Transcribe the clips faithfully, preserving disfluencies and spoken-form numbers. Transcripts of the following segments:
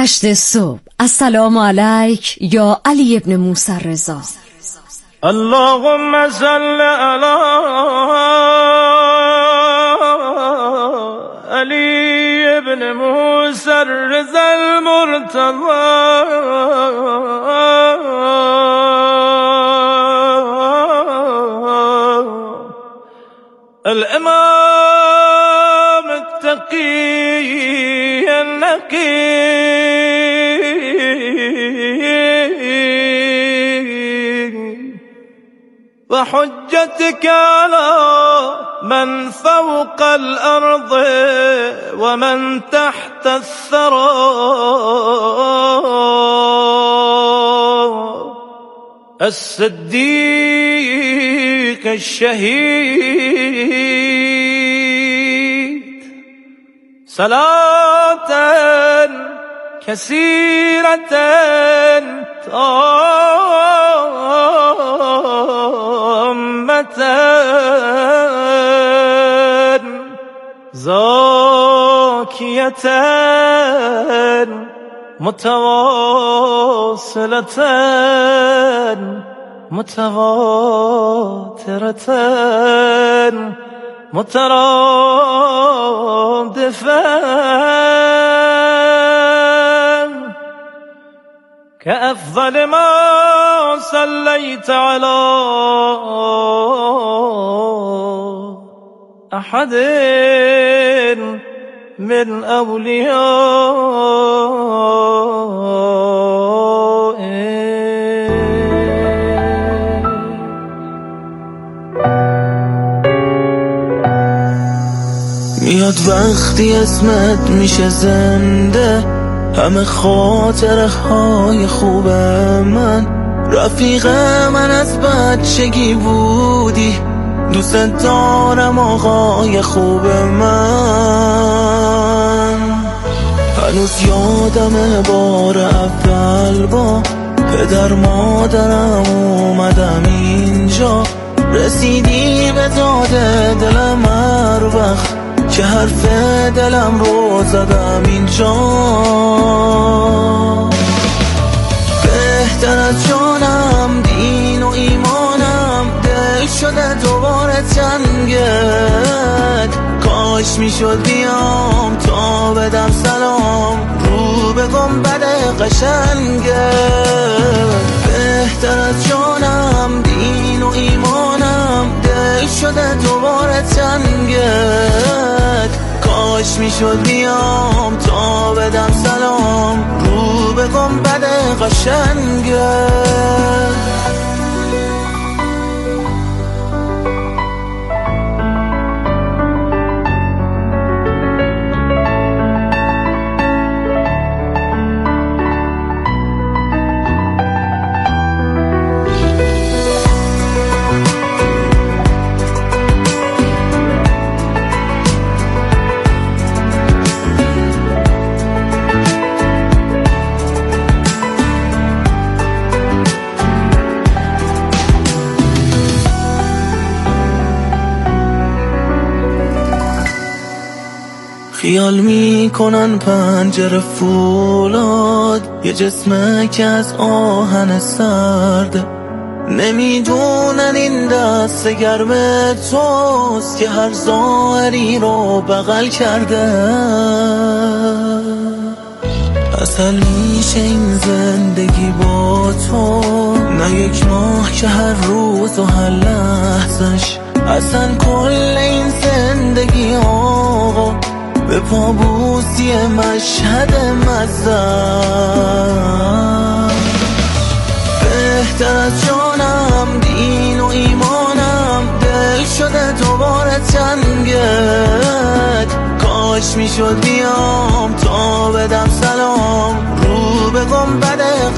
هشت صبح. السلام علیک یا علی ابن موسی رضا. اللهم صل علی علی ابن موسی رضا المرتضی الامام التقی النقی وحجتك على من فوق الأرض ومن تحت الثرى الصديق الشهيد صلاة كثيرة تامة زاكية متواصلة متواترة مترادفة كأفضل ما صليت على أحد من أوليائه. میاد وقتی اسمت میشه زنده، همه خاطره های خوب من، رفیق من از بچگی بودی، دوست دارم آقای خوب من. هنوز یادم بار اول با پدر مادرم اومدم اینجا، رسیدی به داد دلم هر وقت که حرف دلم رو زدم اینجا. بهتر از جانم دین و ایمانم، دل شده دوباره تنگت، کاش میشد بیام تا بدم سلام رو به گنبد قشنگت. بهتر از جانم دین و ایمانم، دل شده دوباره تنگت، کاش میشد بیام تا بدم سلام رو به گنبد قشنگت. خیال میکنن پنجره فولاد، یه جسمه که از آهن سرده، نمیدونن این دست گرم توست که هر ظاهری رو بغل کرده. اصل میشه این زندگی با تو، نه یک ماه که هر روز و هر لحظش، اصلا کل این زندگی آقا به پابوسی مشهد مزن. بهتر از جانم دین و ایمانم، دل شده دوباره تنگت، کاش میشد بیام تا بدم سلام رو به گنبد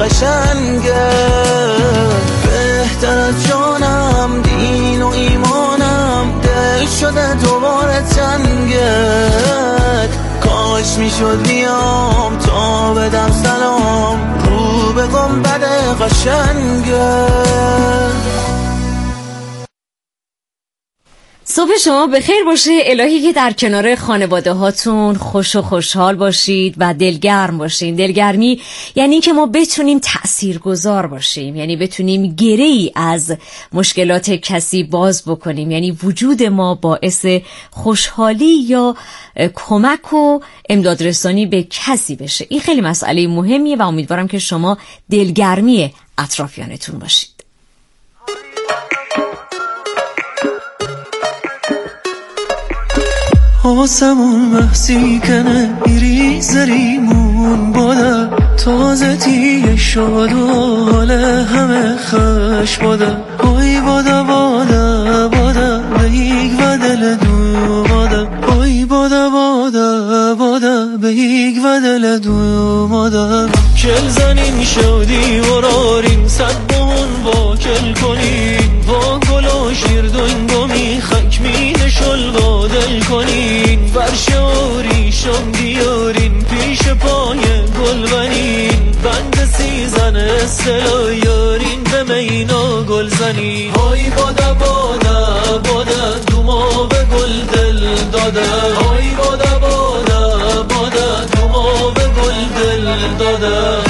قشنگت. بهتر از جانم دین و ایمانم، دل شده دوباره تنگت، کاش میشد بیام تا بدم سلام رو به گنبد قشنگت. صبح شما بخیر باشه. الهی که در کنار خانواده هاتون خوش و خوشحال باشید و دلگرم باشین. دلگرمی یعنی که ما بتونیم تأثیرگذار باشیم، یعنی بتونیم گره‌ای از مشکلات کسی باز بکنیم، یعنی وجود ما باعث خوشحالی یا کمک و امدادرسانی به کسی بشه. این خیلی مسئله مهمیه و امیدوارم که شما دلگرمی اطرافیانتون باشید. آسمون بحثی کنه ایری زریمون باده، تازه تیه شد و حال همه خش باده. آی باده باده باده بهیگ و دل دو باده. آی باده باده باده بهیگ و دل دو باده. کل زنین شدی ورارین صد بون با کل کنین، با گل و شیر دنگمی خک مینه شل با دل کنین. برشوری شم دیارین پیش پای گل بنین، بند سیزن استلا یارین به مینا گل زنین. های باده باده باده دوما به گل دل داده. های باده باده باده دوما به گل دل داده.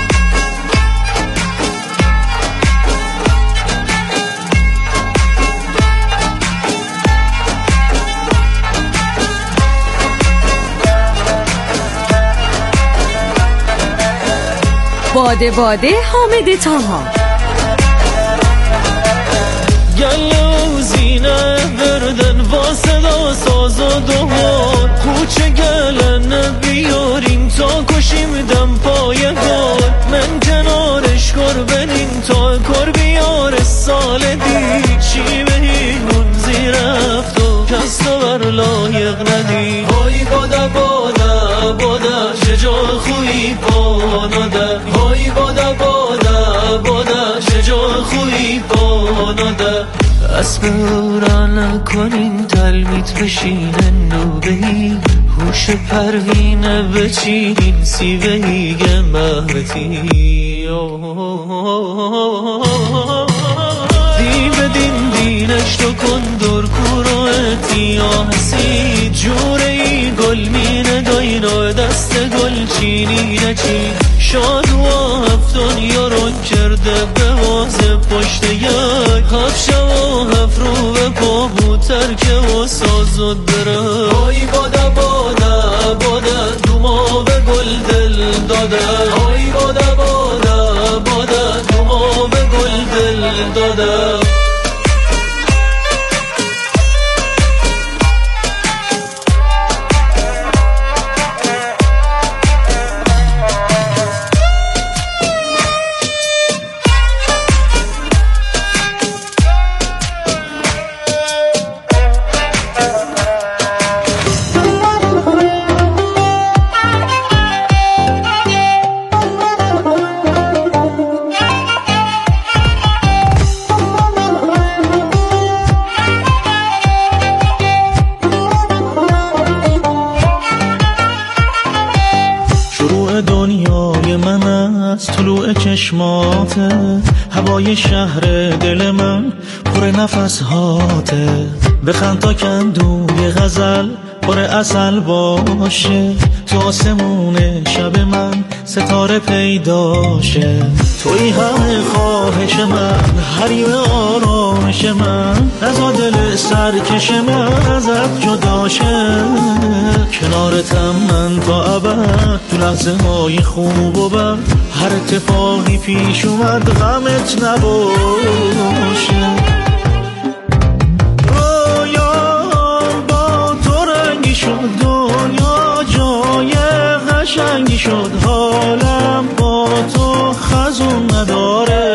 باده باده حامد طاها. گله و زینه بردن واسدا ساز و دوار، کوچه گلن بیارین تا کشیم دم پای گار. من کنارش کر بنین تا کر بیار سال دی، چی بهیمون زیر افتو کستا بر لایق ندی. های باده باده باده شجا خوی پاناده. های باده باده باده شجا خوی پاناده. اسب را نکنین تلمیت بشینن نوبهی، هوش پروینه بچینین سیبهی گمهتی. دی بدین دینش تو کن دور کوروتی آهسی، جوره ای گل مینه داینا دست گل چینی نچین. شاد و هفتون یارون کرده به وازه پشت یک، هفت شو و هفت رو به پا بود ترکه و ساز و دره. های باده باده باده دوما به گل دل داده. های باده باده باده دوما به گل دل داده. دنیای من از طلوع چشماته، هوای شهر دل من پر نفس هاته. بخند تا کندوی غزل پر عسل باشه، تو آسمون شب من ستاره پیداشه. توی همه خواهش من، حریم آرامش من، نزا دل سرکش من ازت جداشه. کنارتم من تا ابد تو لحظه های خوب و بد، هر اتفاقی پیش اومد غمت نباشه. رویام با تو رنگی شد، دنیا جای قشنگی شد، حالم با تو خزون نداره.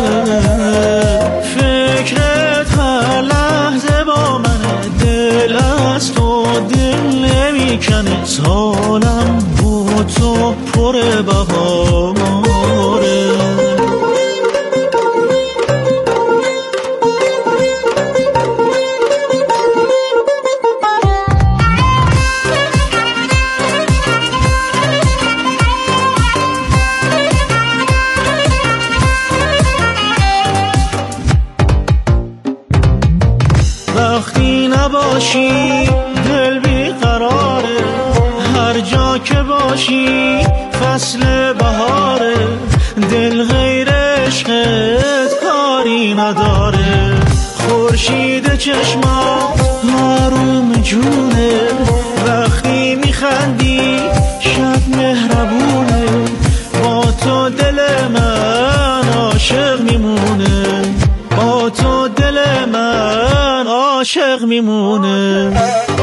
فکرت هر لحظه با منه، دل از تو دل نمیکنه. حالم با تو پر بهاره. وقتی باشی دل بیقراره، هر جا که باشی فصل بهاره، دل غیر عشقت کاری نداره. خورشید چشمات آروم جونه، وقتی میخندی شب مهربونه، با تو دل من عاشق میمونه، با تو دل من عاشق میمونه.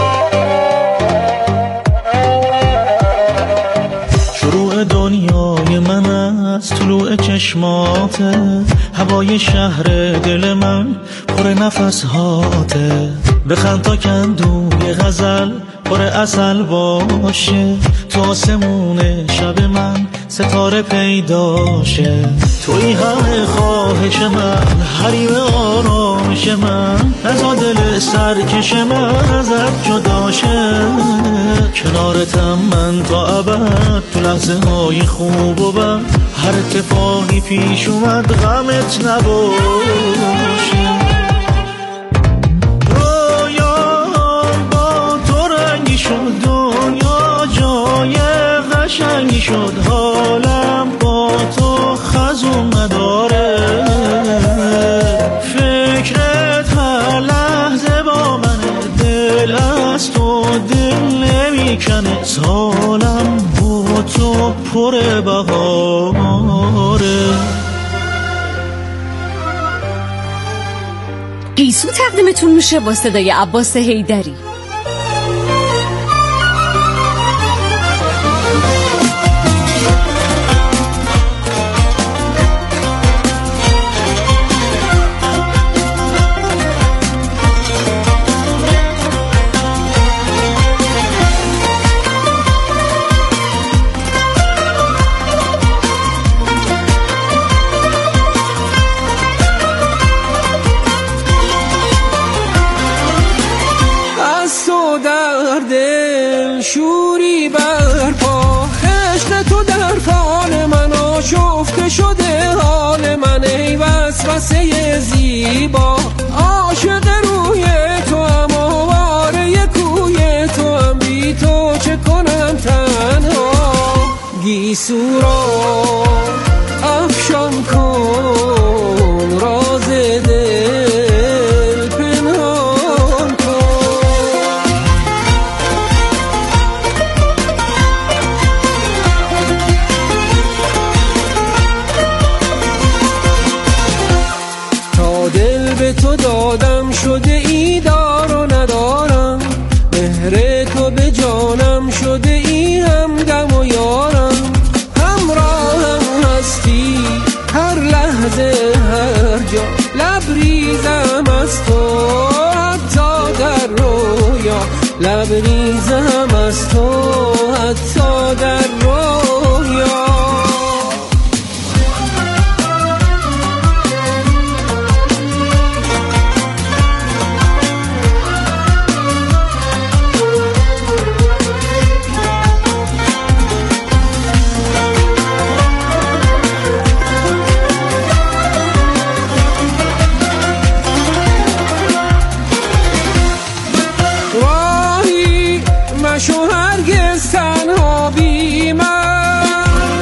شروع دنیای من از طلوع چشماته، هوای شهر دل من پر نفس هاته. بخند تا کندوی غزل پر عسل باشه، تو آسمون شب من ستاره پیداشه. توی همه خواهش من، حریم آرامش من، نزا دل سرکش من ازت جداشه. کنارتم من تا ابد، تو لحظه های خوب و بد، هر اتفاقی پیش اومد غمت نباشه. دنیا جای قشنگی شد، حالم با تو خزون نداره. فکرت هر لحظه با منه، دل از تو دل نمیکنه، حالم با تو پر بهاره. گیسو تقدیمتون میشه با صدای عباس حیدری. شوری برپا، عشق تو در فال من آشفته شده حال من، ای وسوسه زیبا عاشق روی تو هم، آواره کوی تو هم، بی تو چه کنم تنها. گیسو را افشان کن، راز دل پنهان کن. به تو دادم شده ای دار و ندارم، مهر تو به جانم شده ای همدم و یارم. همراهم هستی هر لحظه هر جا، لبریزم از تو حتی در رویا، لبریزم از تو حتی در رویا. مشو هرگز تنها بی من،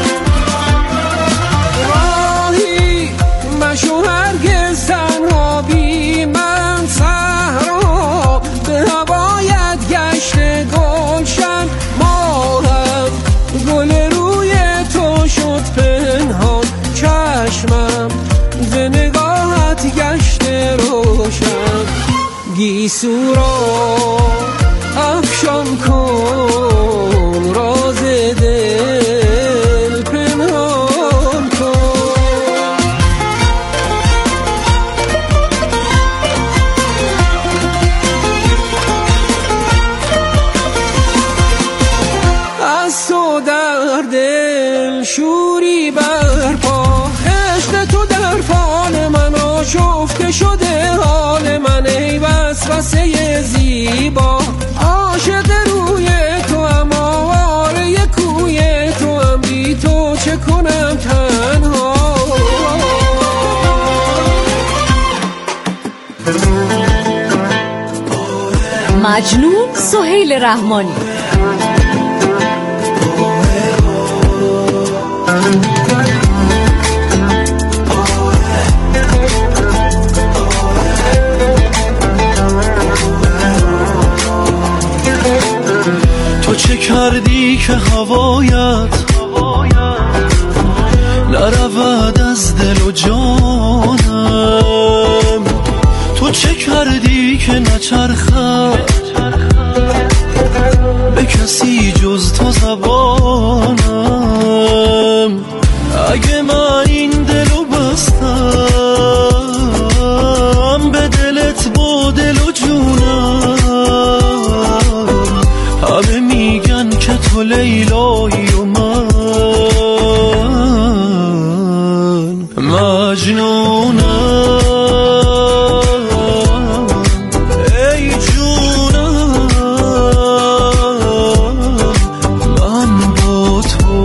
راهی مشو هرگز تنها بی من. صحرا به هوایت گشته گلشن، ما هم گل روی تو شد پنهان. چشمم به نگاهت گشته روشن، گیسو را افشان کن، راز دل پنهان کن. از تو در دل شوری برپا، عشق تو در فال من آشفته شده حال من، ای وسوسه زیبا عاشق روی تو هم، آواره کوی تو هم، بی تو چه کنم تنها. مجنون سهیل رحمانی. تو چه کردی که هوایت نرود از دل و جانم؟ تو چه کردی که نچرخد به کسی جز تو زبانم؟ اگه من این دلو بستم به دلت با دل و جونم، همه میگن که تو لیلایی و من مجنونم. ای جونم من با تو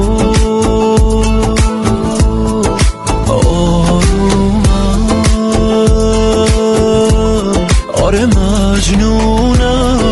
آرومم، آره مجنونم.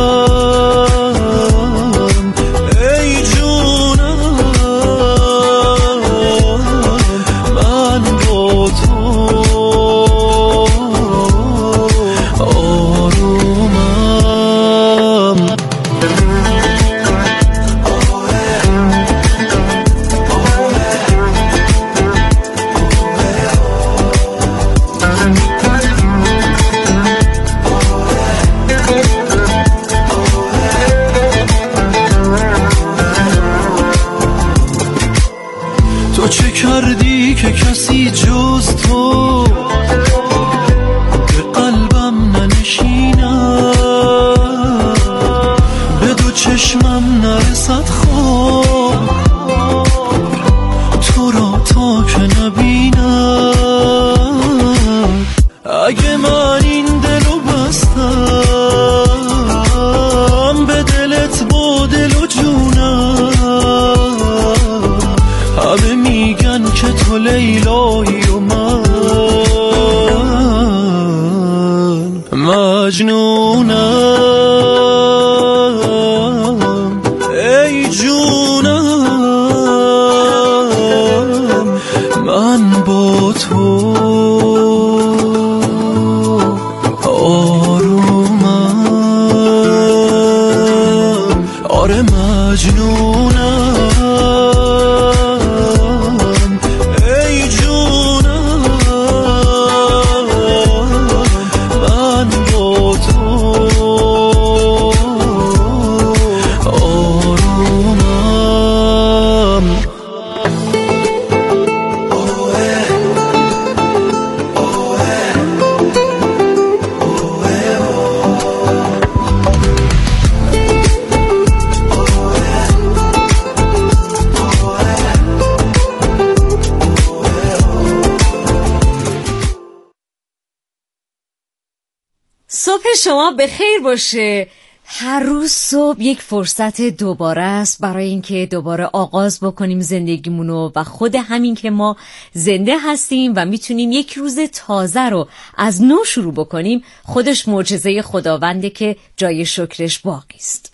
تو چه کردی که کسی جز تو به قلبم ننشیند، به دو چشمم نرسد خواب تو را تا که نبینم؟ اگه من این دلو بستم به دلت با دل و جونم، همه میگن که تو لیلایی و من مجنونم. ای جونم من با تو آرومم، آره مجنونم. صبح شما بخیر باشه. هر روز صبح یک فرصت دوباره است برای اینکه دوباره آغاز بکنیم زندگیمونو و خود همین که ما زنده هستیم و میتونیم یک روز تازه رو از نو شروع بکنیم خودش معجزه خداونده که جای شکرش باقی است.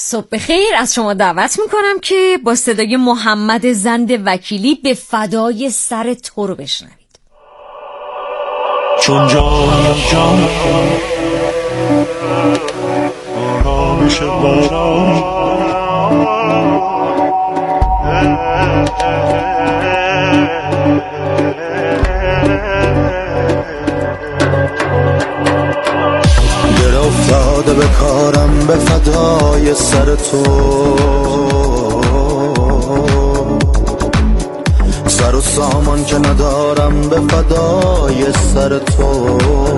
صبح بخیر از شما دعوت میکنم که با صدای محمد زند وکیلی به فدای سر تو رو بشنوید. چون جان جان آرامش باران دل افتاده به کارم به فدای سر تو، سر و سامان که ندارم به فدای سر تو،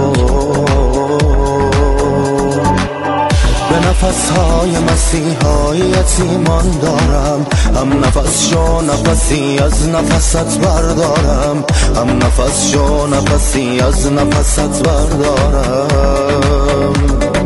به نفسهای مسیحای یتیمان دارم، هم نفس شو نفسی از نفست بردارم، هم نفس شو نفسی از نفست بردارم.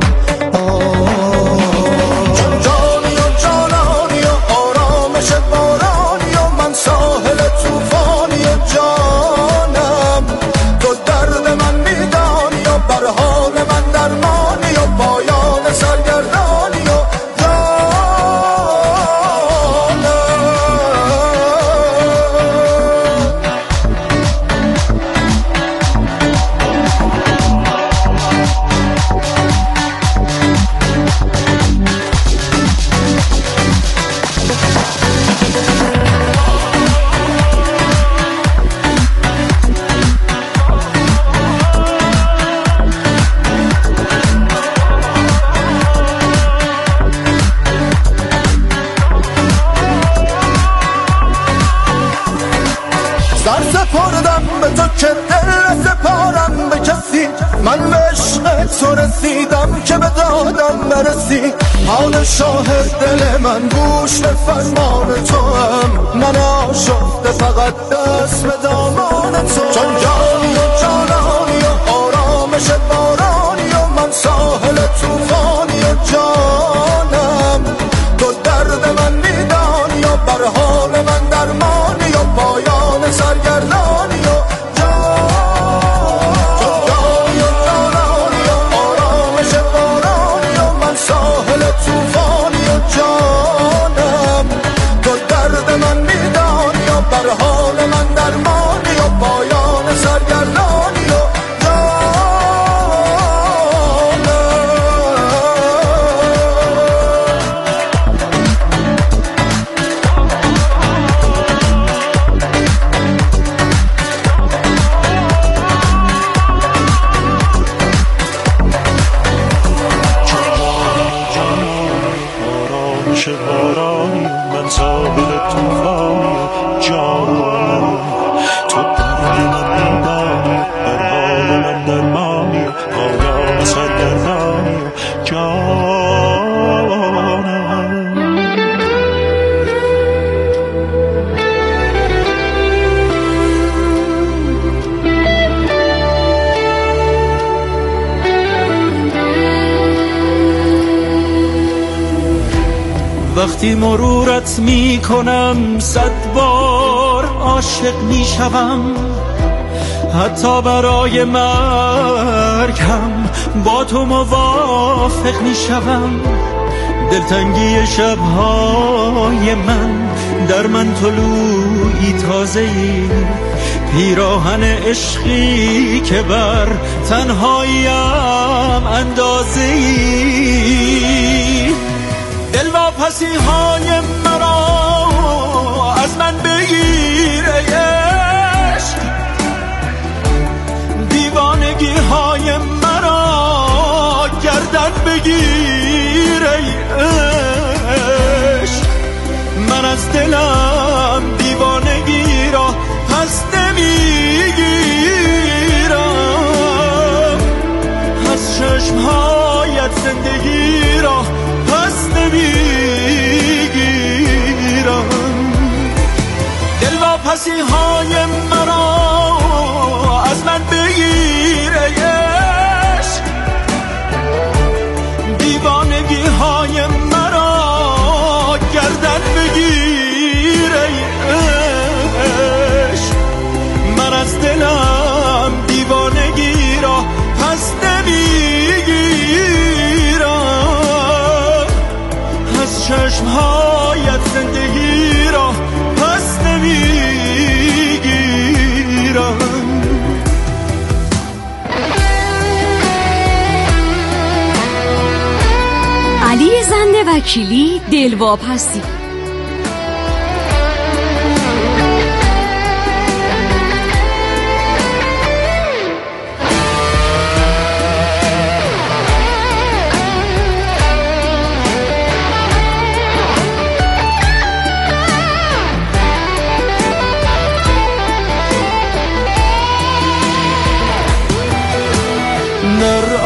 چون جانی و جانانی و آرامش بارانی و من ساحل توفانی جانم، تو درد من میدانی و بر حال من درمانی و پایان سرگردانی و سر سپردم به تو که دل سپارم به کسی، من به عشق تو رسیدم که به دادم برسی، حال شاهد دل من گوش به فرمان تو هم، من آشفته فقط دست به دامان تو. چون جانی و جانانی و آرامش بارانی و من ساحل توفانی و جانم، تو درد من میدانی و بر حال من درمانی و پایان سرگردانی و جانی و جانانی و آرامش بارانی و من ساحل توفانی و جانم، تو درد من میدانی و بر حال من درمانی و پایان سرگردانی و بارانی من ساحل توفانی جانم، تو درد من میدانی بر حال من درمانی پایان سرگردانی جانم. وقتی مرورت می کنم صد بار عاشق می شوم، حتی برای مرگم با تو موافق می شوم. دلتنگی شبهای من در من طلوعی تازه‌ای، پیراهن عشقی که بر تنهاییم اندازه‌ای. دل واپسی های مرا از من بگیر ای عشق، دیوانگی های مرا گردن بگیر ای عشق. من از دلم دیوانگی را پس نمیگیرم، از چشمهایت زندگی را پس نمیگیرم. دل واپسی های مرا از من بگیر ای عشق، دیوانگی های مرا گردن بگیر چشمهایت زندگی را پس نمیگیرم. علی زنده وکیلی، دلواپسی. در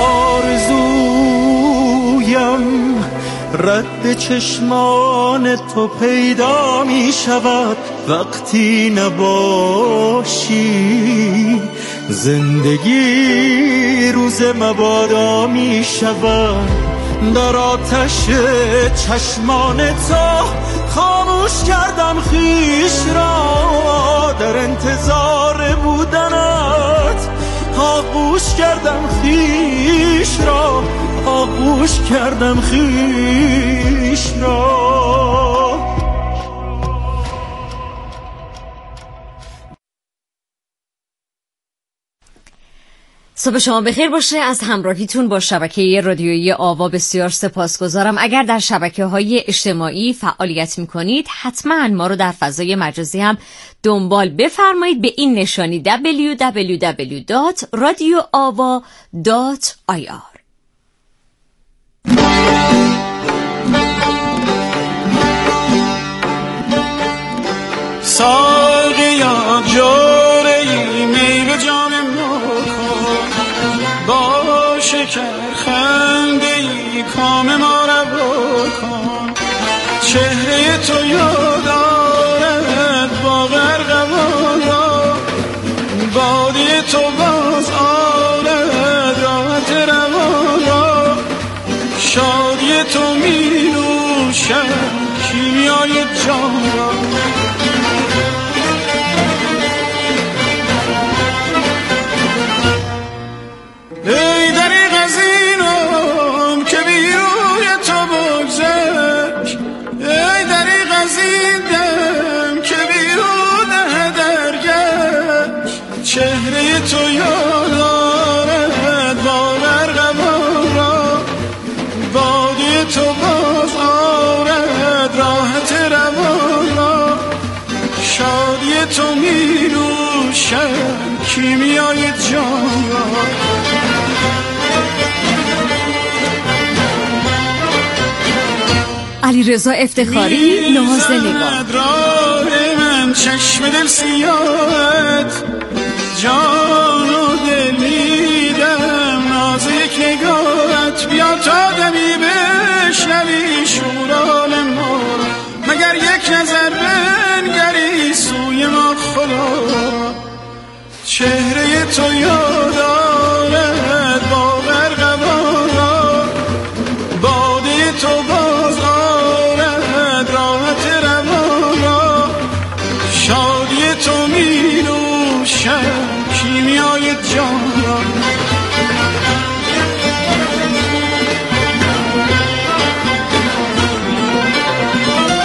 آرزویم رد چشمان تو پیدا می شود وقتی نباشی. زندگی روز مبادا می شود در آتش چشمان تو. خاموش کردم خیش را در انتظار بودنت، آغوش کردم خیش را، آغوش کردم خیش را. صبح شما بخیر باشه. از همراهیتون با شبکه رادیویی آوا بسیار سپاسگزارم. اگر در شبکه‌های اجتماعی فعالیت می‌کنید حتما ما رو در فضای مجازی هم دنبال بفرمایید به این نشانی دبلیو دبلیو دبلیو دات رادیو آوا دات آی آر. ساقیا جوره ای می به جام ما کن، با شکر خنده ای کام ما روا کن. چهره تو یاد آرد با غرقبان را، بادی تو باز آرد راحت روان را. شادی تو می نوشد کیمیای جان را. ای دریغ از اینم که بی روی تو بگذشت، ای دریغ از این دم که بی روده درگشت. چهره تو یاد آرد با غرقبان را، بادی تو باز آرد راحت روان را. شادی تو می نوشد کیمیای جان را. علیرضا افتخاری، ناز نگاه. راه من چشم دل سیاهت، جان و دل میدم ناز یک نگاهت. بیا تا دمی بشنوی شورال ما، مگر یک نظر بنگری سوی ما خدا. چهره تو یاد